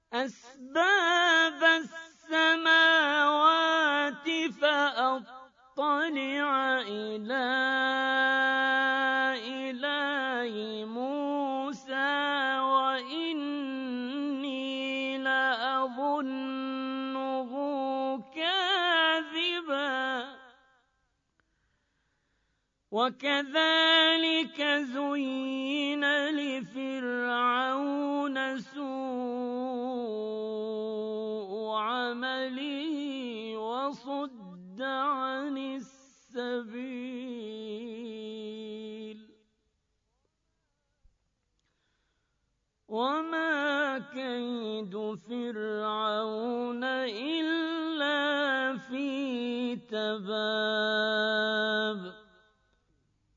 أسباب السماوات فأطلع إلى إله موسى وإني لأظنه كاذبا وكذلك زين